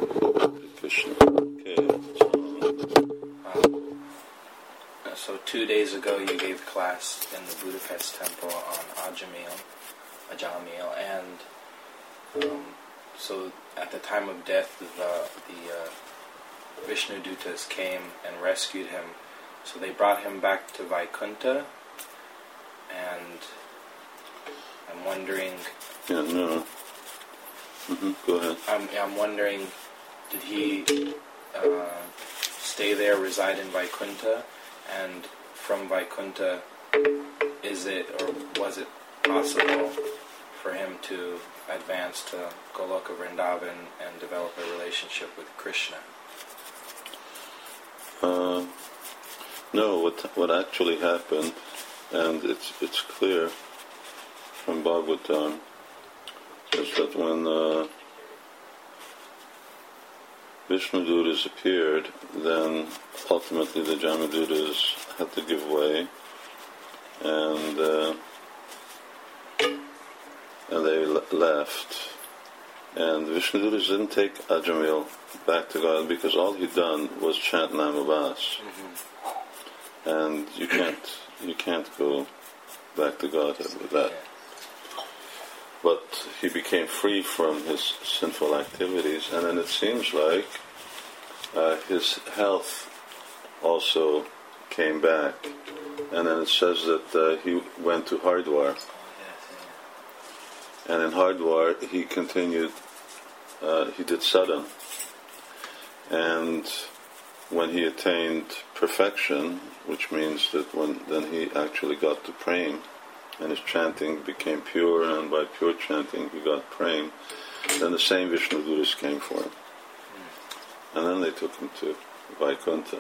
Krishna. Okay. So 2 days ago you gave class in the Budapest temple on Ajamil, and so at the time of death the Vishnu Dutas came and rescued him. So they brought him back to Vaikuntha, and I'm wondering... Yeah, no. Go ahead. I'm wondering, did he stay there, reside in Vaikuntha, and from Vaikuntha, was it possible for him to advance to Goloka Vrindavan and develop a relationship with Krishna? No, what actually happened, and it's clear from Bhagavatam, is that when Vishnudutas appeared, then ultimately the Jamadutas had to give way, and they left. And Vishnudutas didn't take Ajamil back to God because all he'd done was chant Namabhas. And you can't go back to Godhead with that. But he became free from his sinful activities, and then it seems like his health also came back. And then it says that he went to Hardwar. And in Hardwar he continued, he did sadhana. And when he attained perfection, which means that then he actually got to prema, and his chanting became pure, and by pure chanting he got prema, then the same Vishnudutas came for him. And then they took him to Vaikuntha.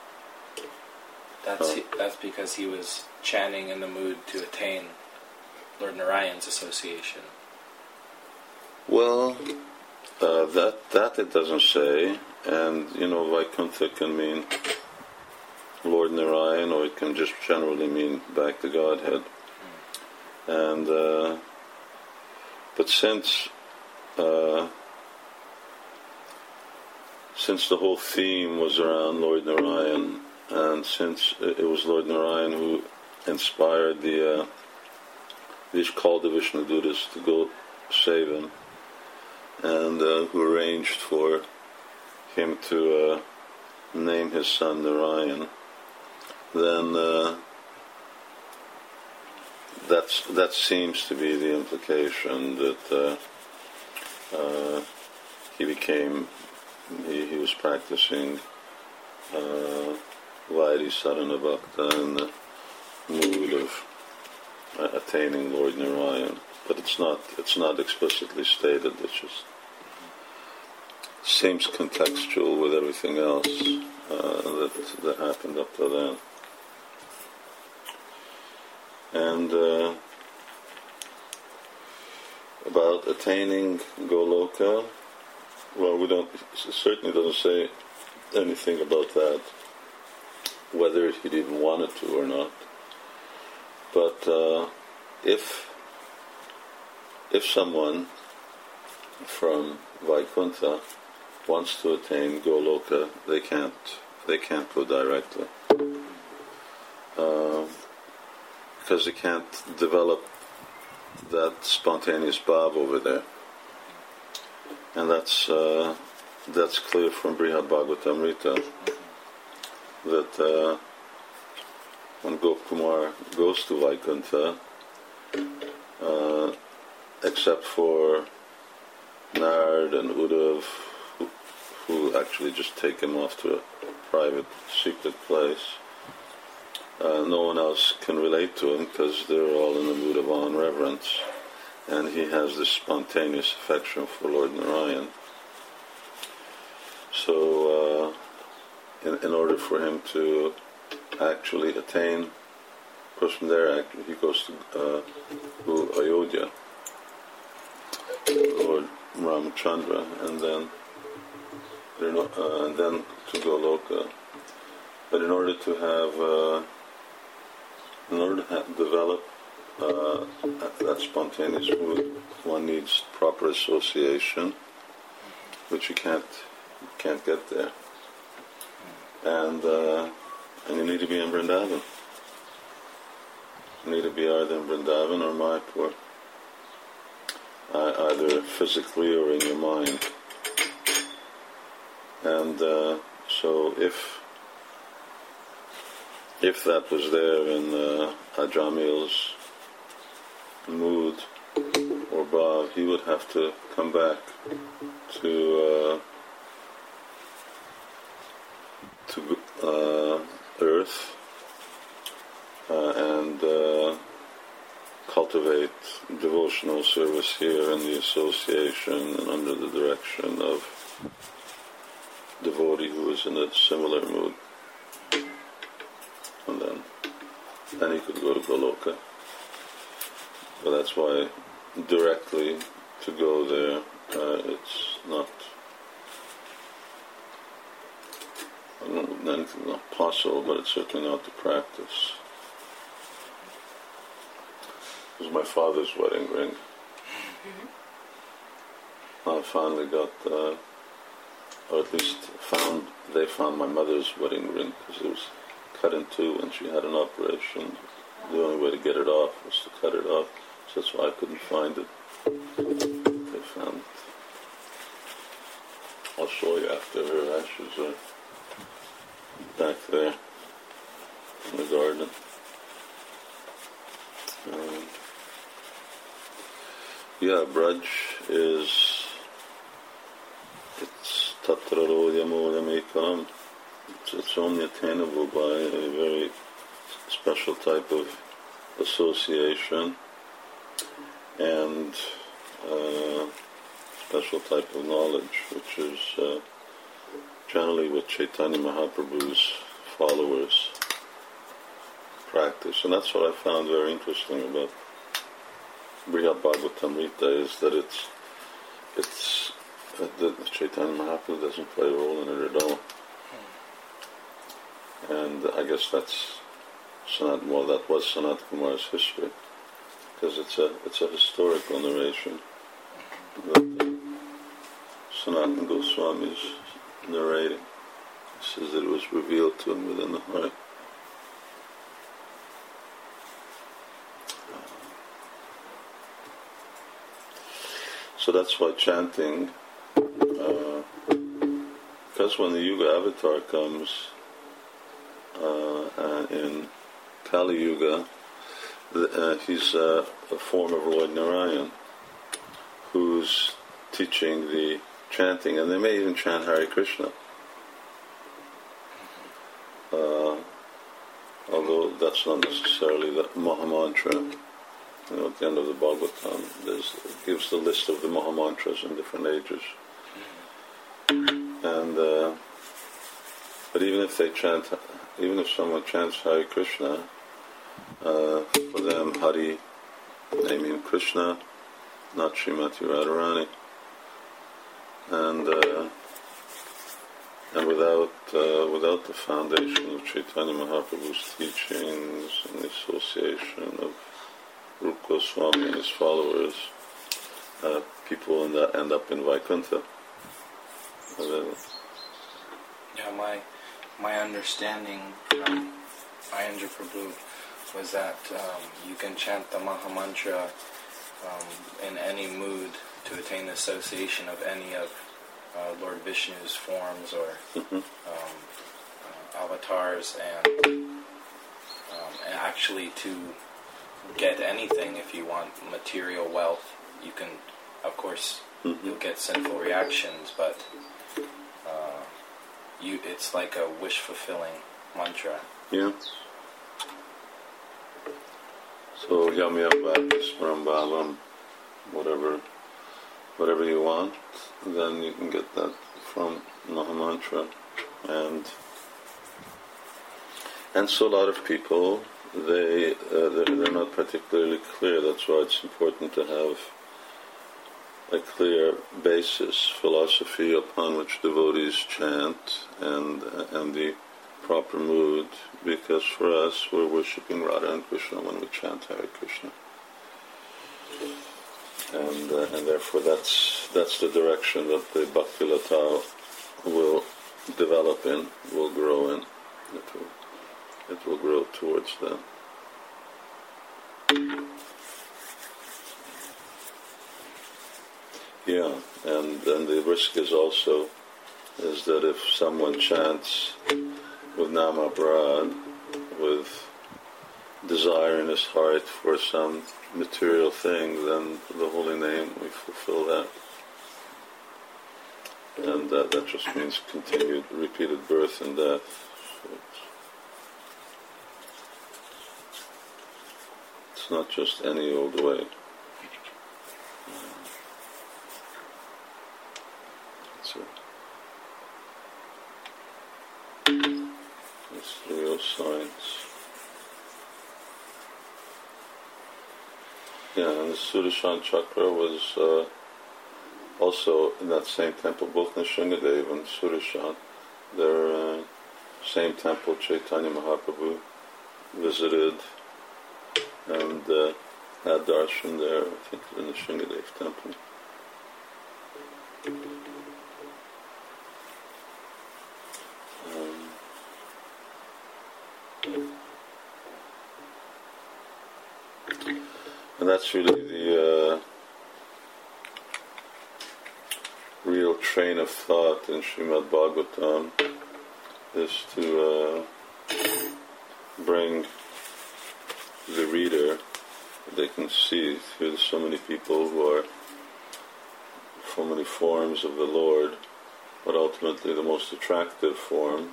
That's because he was chanting in the mood to attain Lord Narayan's association. Well, that it doesn't say, and Vaikuntha can mean Lord Narayan, or it can just generally mean back to Godhead. And but since the whole theme was around Lord Narayan, and since it was Lord Narayan who inspired these called the Vishnudutas to go save him, and who arranged for him to name his son Narayan, then that seems to be the implication, that he was practicing Vairi Sadhana Bhakta in the mood of attaining Lord Narayan. But it's not explicitly stated. It just seems contextual with everything else that happened up to then. And about attaining Goloka, well, it certainly doesn't say anything about that, whether he even wanted to or not. But if someone from Vaikuntha wants to attain Goloka, they can't go directly, because they can't develop that spontaneous bhav over there, and that's clear from Brihad Bhagavatamrita, that when Gopkumar goes to Vaikuntha, except for Nard and Uddhav, who actually just take him off to a private, secret place, no one else can relate to him because they're all in the mood of awe and reverence, and he has this spontaneous affection for Lord Narayan. So, in order for him to actually attain, of course, from there he goes to Ayodhya, Lord Ramchandra, and then to Goloka. But in order to develop that spontaneous mood, one needs proper association, which you can't You can't get there. And you need to be in Vrindavan. You need to be either in Vrindavan or Mayapur, either physically or in your mind. And so if that was there in Ajamil's mood or bhav, he would have to come back to earth and cultivate devotional service here in the association and under the direction of devotee who is in a similar mood. And then he could go to Goloka. But that's why directly to go there, it's not, I don't know, anything not possible, but it's certainly not the practice. It was my father's wedding ring. I finally got, or at least they found my mother's wedding ring, because it was cut in two and she had an operation. The only way to get it off was to cut it off, so that's why I couldn't find it. They found it. I'll show you after. Her ashes are back there in the garden. Braj is, it's tatraro yamoyamekam. It's only attainable by a very special type of association and special type of knowledge, which is generally what Chaitanya Mahaprabhu's followers practice. And that's what I found very interesting about Brihad Bhagavatamrita, is that it's that Chaitanya Mahaprabhu doesn't play a role in it at all. And I guess that was Sanat Kumar's history, because it's a historical narration that Sanatana Goswami is narrating. He says that it was revealed to him within the heart. So that's why chanting, because when the Yuga Avatar comes, in Kali Yuga, he's a form of Lord Narayan who's teaching the chanting, and they may even chant Hare Krishna. Although that's not necessarily the Mahamantra. At the end of the Bhagavatam, it gives the list of the Mahamantras in different ages. And but even if someone chants Hare Krishna, for them Hari, naming Krishna, not Srimati Radharani, and without the foundation of Chaitanya Mahaprabhu's teachings and the association of Rupa Goswami and his followers, people end up in Vaikuntha. Yeah, my understanding from Ayendra Prabhu was that you can chant the Mahamantra in any mood to attain the association of any of Lord Vishnu's forms or avatars, and actually to get anything. If you want material wealth, you can, of course, you'll get sinful reactions, but it's like a wish-fulfilling mantra. Yeah. So Yamyam Bhaktismaram Bhavam, whatever you want, then you can get that from Mahamantra. And so a lot of people, they're not particularly clear. That's why it's important to have a clear basis, philosophy upon which devotees chant, and the proper mood, because for us, we're worshipping Radha and Krishna when we chant Hare Krishna. And therefore that's the direction that the Bhakti Lata will develop in, will grow in. It will grow towards that. Yeah, and then the risk is also is that if someone chants with Nama Brad, with desire in his heart for some material thing, then the holy name, we fulfill that. And that just means continued, repeated birth and death. So it's not just any old way. It's the real science. Yeah, and the Sudarshan Chakra was also in that same temple, both Nrsingadev and Sudarshan. They're same temple Chaitanya Mahaprabhu visited and had darshan there, I think, in the Nrsingadev temple. And that's really the real train of thought in Srimad Bhagavatam, is to bring the reader, they can see through so many people who are so many forms of the Lord, but ultimately the most attractive form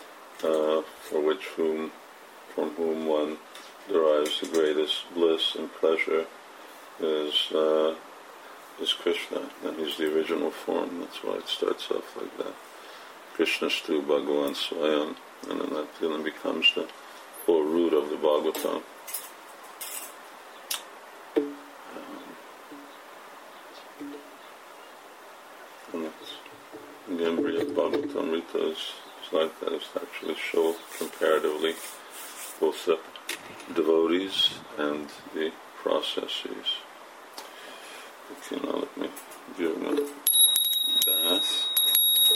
from whom one derives the greatest bliss and pleasure is Krishna, and he's the original form. That's why it starts off like that. Krishnastu Bhagavan Swayam, and then that then becomes the whole root of the Bhagavatam. And that's, again, Bhagavatamrita is like that. It's actually show comparatively both the devotees and the processes. Okay, now let me give them